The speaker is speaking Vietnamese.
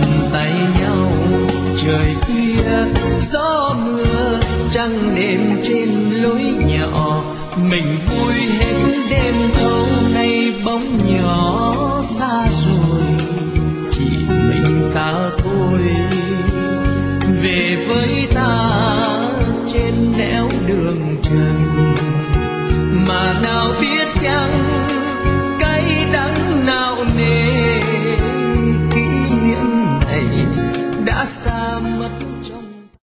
tay nhau. Trời khuya gió mưa trăng đêm trên lối nhỏ, mình vui hết đêm